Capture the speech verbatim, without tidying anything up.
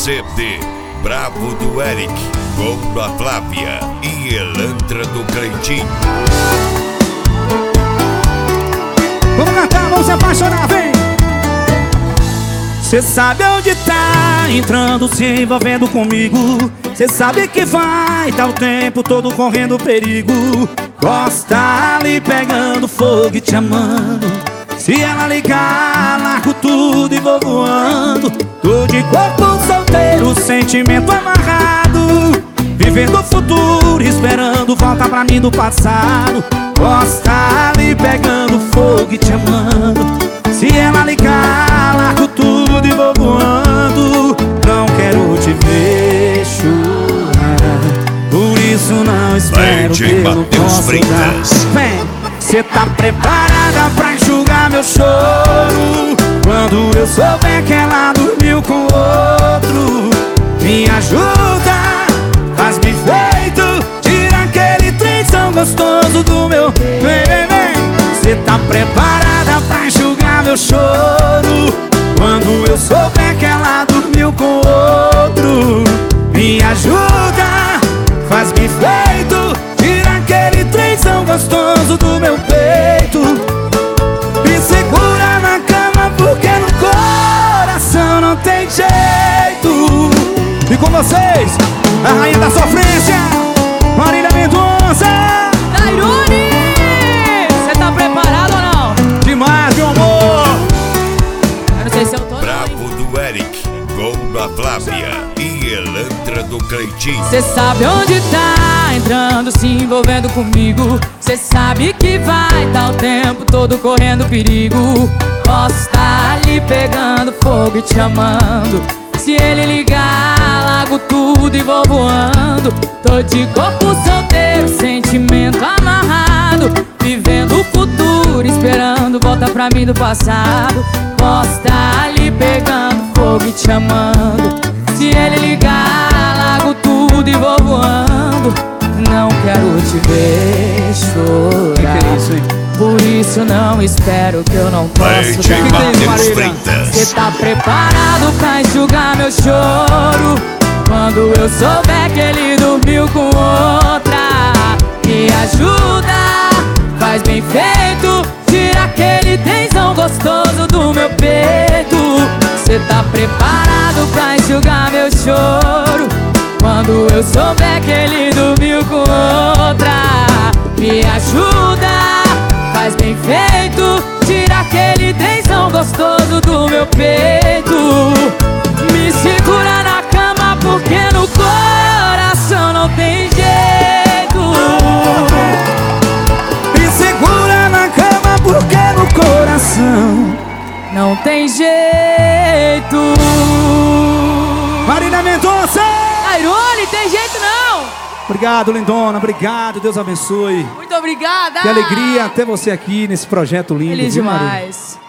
C D Bravo do Eric, com da Flávia e Elantra do Cleitinho. Vamos cantar, vamos se apaixonar, vem! Cê sabe onde tá entrando, se envolvendo comigo. Cê sabe que vai tá o tempo todo correndo perigo. Gosta ali pegando fogo e te amando. Se ela ligar, largo tudo e vou voando. Tô de corpo solteiro, sentimento amarrado, vivendo o futuro, esperando volta pra mim do passado. Gosta ali pegando fogo e te amando. Se ela ligar, largo tudo e vou voando. Não quero te ver chorar, por isso não espero que eu não possa dar. Vem, cê tá preparada pra enxugar meu choro? Quando eu souber que ela dormiu com outro, me ajuda, faz-me feito, tira aquele trem tão gostoso do meu. Vem, vem, vem. Cê tá preparada pra enxugar meu choro? Quando eu souber que ela dormiu com outro, me ajuda, faz-me feito, tira aquele trem tão gostoso do meu peito. Me segura na cama porque no coração não tem jeito. E com vocês, a rainha da sofrência, Marília Mendonça. Tairone, você tá preparado ou não? Demais, meu amor. Eu não sei se eu tô. Bravo do Eric, com da Flávia e Elantra do Cleitinho. Cê sabe onde tá entrando, se envolvendo comigo. Cê sabe que vai tá o tempo todo correndo perigo. Posso estar ali pegando fogo e te amando. Se ele ligar, largo tudo e vou voando. Tô de corpo solteiro, sentimento amarrado, vivendo o futuro, esperando volta pra mim do passado. Posso estar ali pegando fogo e te amando. Se ele ligar, largo tudo e vou voando. Não quero te ver chorar, que que é isso, hein? por isso não espero que eu não posso dar. Cê tá preparado pra enxugar meu choro? Quando eu souber que ele dormiu com outra, me ajuda, faz bem feito, tira aquele tensão gostoso do meu peito. Cê tá preparado pra enxugar meu choro? Quando eu souber que ele dormiu com outra, me ajuda, faz bem feito, tira aquele tensão gostoso do meu peito. Me segura na cama porque no coração não tem jeito. Me segura na cama porque no coração não tem jeito. Marília Mendonça. Tairone, tem jeito não. Obrigado, lindona, obrigado, Deus abençoe. Muito obrigada. Que alegria ter você aqui nesse projeto lindo. Feliz viu, Marília? demais.